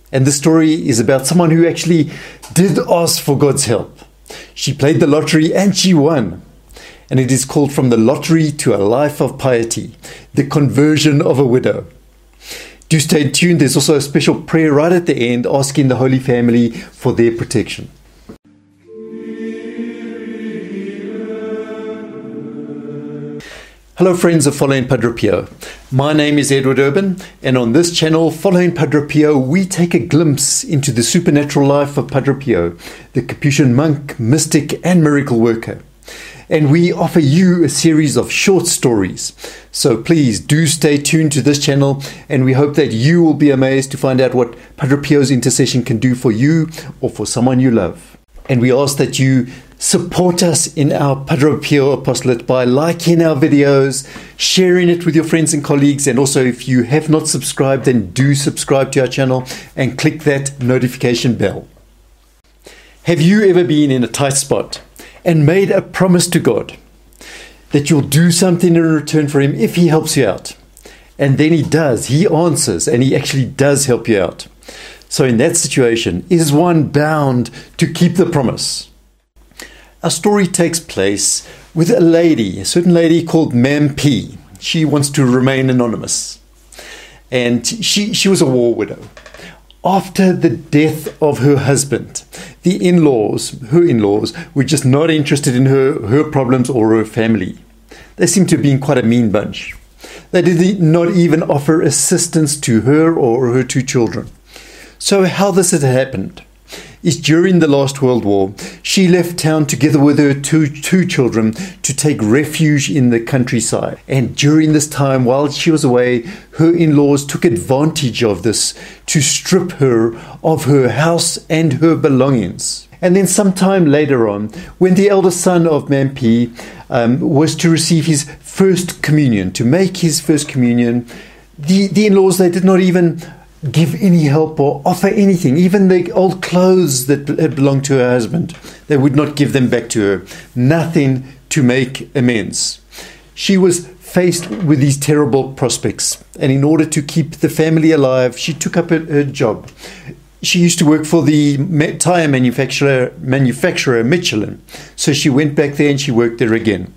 And the story is about someone who actually did ask for God's help. She played the lottery and she won. And it is called From the Lottery to a Life of Piety, the conversion of a widow. Do stay tuned. There's also a special prayer right at the end asking the Holy Family for their protection. Hello friends of Following Padre Pio. My name is Edward Urban, and on this channel, Following Padre Pio, we take a glimpse into the supernatural life of Padre Pio, the Capuchin monk, mystic and miracle worker. And we offer you a series of short stories. So please do stay tuned to this channel, and we hope that you will be amazed to find out what Padre Pio's intercession can do for you or for someone you love. And we ask that you support us in our Padre Pio apostolate by liking our videos, sharing it with your friends and colleagues, and also if you have not subscribed, then do subscribe to our channel and click that notification bell. Have you ever been in a tight spot and made a promise to God that you'll do something in return for Him if He helps you out? And then He does, He answers, and He actually does help you out. So in that situation, is one bound to keep the promise? Our story takes place with a certain lady called Mam P. She wants to remain anonymous. And she was a war widow. After the death of her husband, her in-laws were just not interested in her problems or her family. They seemed to have been quite a mean bunch. They did not even offer assistance to her or her two children. So how this had happened is during the last World War, she left town together with her two children to take refuge in the countryside. And during this time, while she was away, her in-laws took advantage of this to strip her of her house and her belongings. And then sometime later on, when the eldest son of Mam P was to receive his first communion, to make his first communion, the in-laws, they did not even give any help or offer anything. Even the old clothes that had belonged to her husband, they would not give them back to her. Nothing to make amends. She was faced with these terrible prospects, and in order to keep the family alive, she took up her job. She used to work for the tire manufacturer Michelin, so she went back there and she worked there again.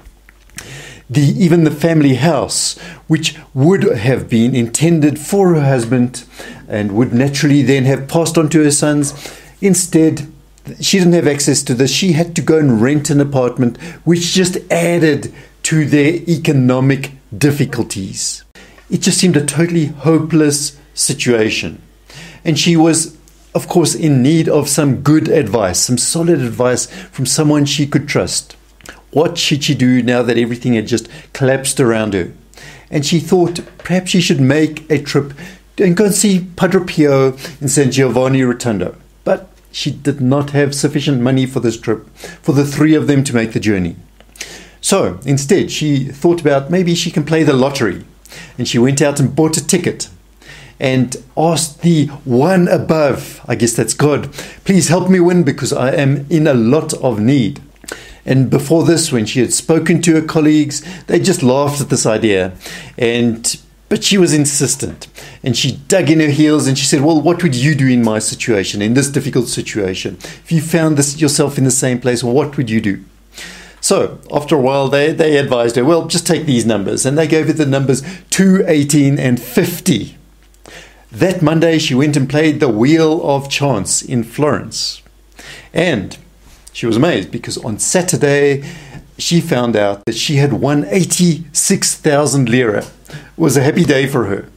Even the family house, which would have been intended for her husband and would naturally then have passed on to her sons, instead, she didn't have access to this. She had to go and rent an apartment, which just added to their economic difficulties. It just seemed a totally hopeless situation. And she was, of course, in need of some good advice, some solid advice from someone she could trust. What should she do now that everything had just collapsed around her? And she thought perhaps she should make a trip and go and see Padre Pio in San Giovanni Rotondo. But she did not have sufficient money for this trip, for the three of them to make the journey. So instead, she thought about maybe she can play the lottery. And she went out and bought a ticket and asked the one above, I guess that's God, please help me win because I am in a lot of need. And before this, when she had spoken to her colleagues, they just laughed at this idea. But she was insistent. And she dug in her heels and she said, well, what would you do in my situation, in this difficult situation? If you found yourself in the same place, what would you do? So after a while, they advised her, well, just take these numbers. And they gave her the numbers 2, 18, and 50. That Monday, she went and played the Wheel of Chance in Florence. And she was amazed because on Saturday, she found out that she had won 86,000 lira. It was a happy day for her.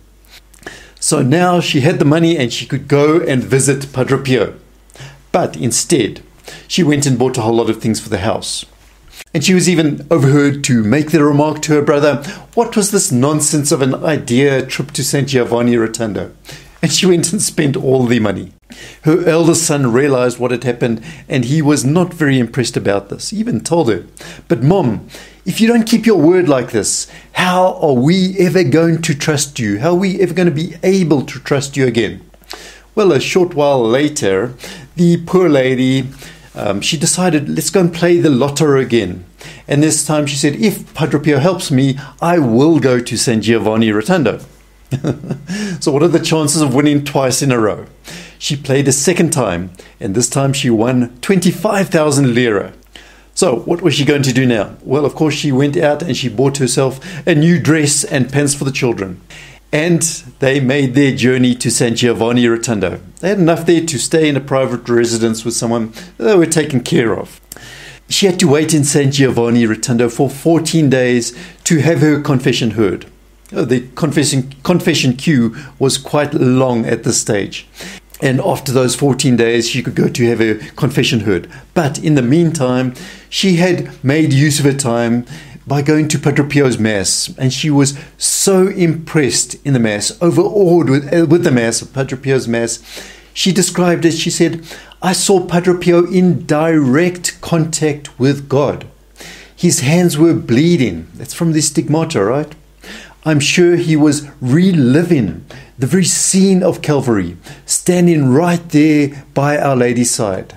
So now she had the money and she could go and visit Padre Pio. But instead, she went and bought a whole lot of things for the house. And she was even overheard to make the remark to her brother, what was this nonsense of an idea trip to San Giovanni Rotondo? And she went and spent all the money. Her eldest son realized what had happened, and he was not very impressed about this. He even told her, but Mom, if you don't keep your word like this, how are we ever going to trust you? How are we ever going to be able to trust you again? Well, a short while later, the poor lady, she decided, let's go and play the lotto again. And this time she said, if Padre Pio helps me, I will go to San Giovanni Rotondo. So what are the chances of winning twice in a row? She played a second time, and this time she won 25,000 lira. So, what was she going to do now? Well, of course, she went out and she bought herself a new dress and pants for the children. And they made their journey to San Giovanni Rotondo. They had enough there to stay in a private residence with someone they were taken care of. She had to wait in San Giovanni Rotondo for 14 days to have her confession heard. The confession queue was quite long at this stage. And after those 14 days, she could go to have her confession heard. But in the meantime, she had made use of her time by going to Padre Pio's Mass. And she was so impressed in the Mass, overawed with the Mass, Padre Pio's Mass. She described it, she said, "I saw Padre Pio in direct contact with God. His hands were bleeding." That's from the stigmata, right? "I'm sure he was reliving the very scene of Calvary, standing right there by Our Lady's side."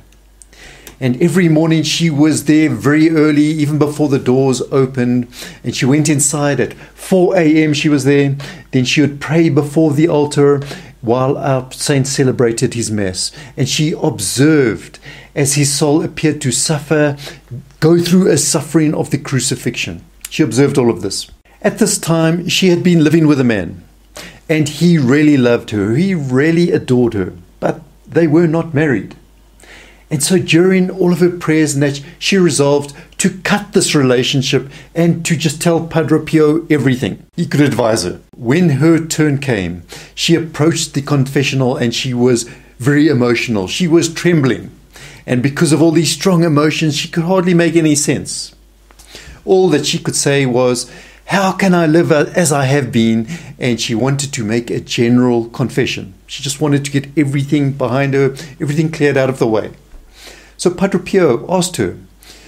And every morning she was there very early, even before the doors opened. And she went inside at 4 a.m. She was there. Then she would pray before the altar while our saint celebrated his Mass. And she observed as his soul appeared to suffer, go through a suffering of the crucifixion. She observed all of this. At this time, she had been living with a man. And he really loved her. He really adored her. But they were not married. And so during all of her prayers and that, she resolved to cut this relationship and to just tell Padre Pio everything he could advise her. When her turn came, she approached the confessional and she was very emotional. She was trembling. And because of all these strong emotions, she could hardly make any sense. All that she could say was, "How can I live as I have been?" And she wanted to make a general confession. She just wanted to get everything behind her, everything cleared out of the way. So Padre Pio asked her,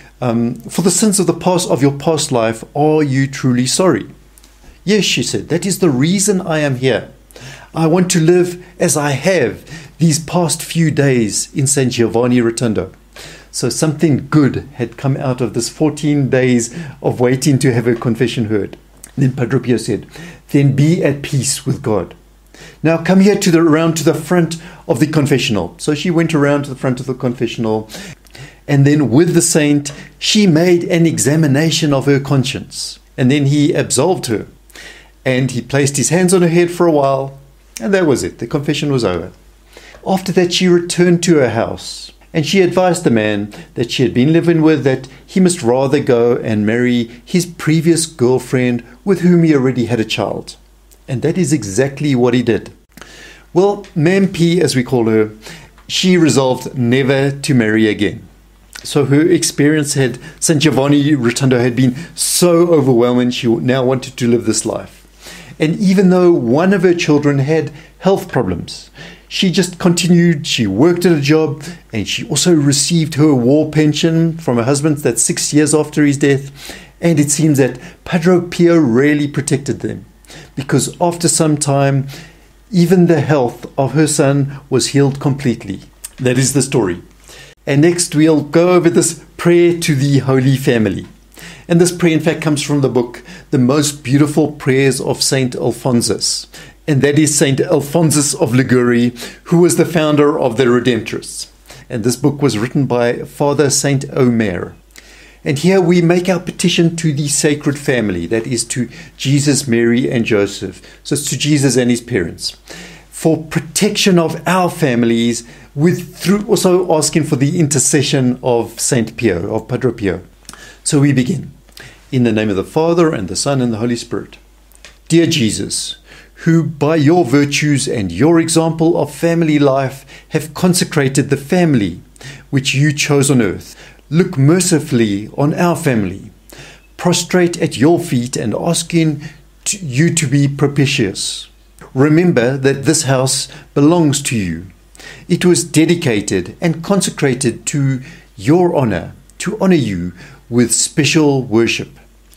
"For the sins of your past life, are you truly sorry?" "Yes," she said, "that is the reason I am here. I want to live as I have these past few days in San Giovanni Rotondo." So something good had come out of this 14 days of waiting to have her confession heard. Then Padre Pio said, "Then be at peace with God. Now come here around to the front of the confessional." So she went around to the front of the confessional, and then with the saint, she made an examination of her conscience. And then he absolved her, and he placed his hands on her head for a while, and that was it. The confession was over. After that, she returned to her house, and she advised the man that she had been living with that he must rather go and marry his previous girlfriend with whom he already had a child. And that is exactly what he did. Well, Mam P, as we call her, she resolved never to marry again. So her experience at San Giovanni Rotondo had been so overwhelming, she now wanted to live this life. And even though one of her children had health problems, she just continued. She worked at a job, and she also received her war pension from her husband. That's 6 years after his death. And it seems that Padre Pio really protected them, because after some time, even the health of her son was healed completely. That is the story. And next we'll go over this prayer to the Holy Family. And this prayer, in fact, comes from the book, The Most Beautiful Prayers of Saint Alphonsus. And that is Saint Alphonsus of Liguori, who was the founder of the Redemptorists. And this book was written by Father Saint Omer. And here we make our petition to the Sacred Family, that is to Jesus, Mary, and Joseph. So it's to Jesus and his parents, for protection of our families, through also asking for the intercession of Saint Pio, of Padre Pio. So we begin. In the name of the Father, and the Son, and the Holy Spirit. Dear Jesus, who by your virtues and your example of family life have consecrated the family which you chose on earth, look mercifully on our family, prostrate at your feet and asking you to be propitious. Remember that this house belongs to you. It was dedicated and consecrated to your honor, to honor you with special worship.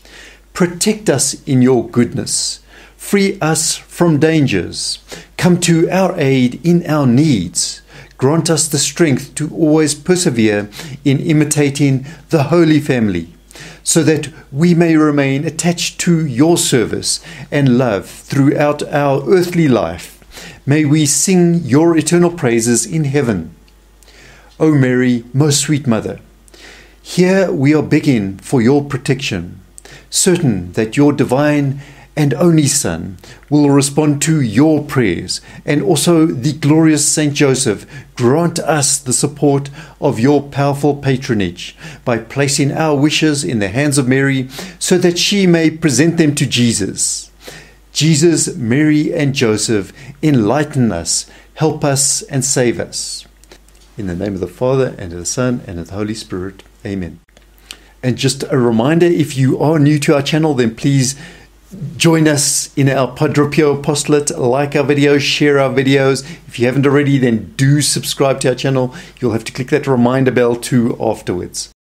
Protect us in your goodness. Free us from dangers. Come to our aid in our needs. Grant us the strength to always persevere in imitating the Holy Family, so that we may remain attached to your service and love throughout our earthly life. may we sing your eternal praises in heaven. O Mary, most sweet Mother, here we are begging for your protection, certain that your divine and only Son will respond to your prayers, and also the glorious Saint Joseph grant us the support of your powerful patronage by placing our wishes in the hands of Mary, so that she may present them to Jesus. Jesus, Mary, and Joseph, enlighten us, help us, and save us. In the name of the Father, and of the Son, and of the Holy Spirit. Amen. And just a reminder, if you are new to our channel, then please join us in our Padre Pio apostolate, like our videos, share our videos. If you haven't already, then do subscribe to our channel. You'll have to click that reminder bell too afterwards.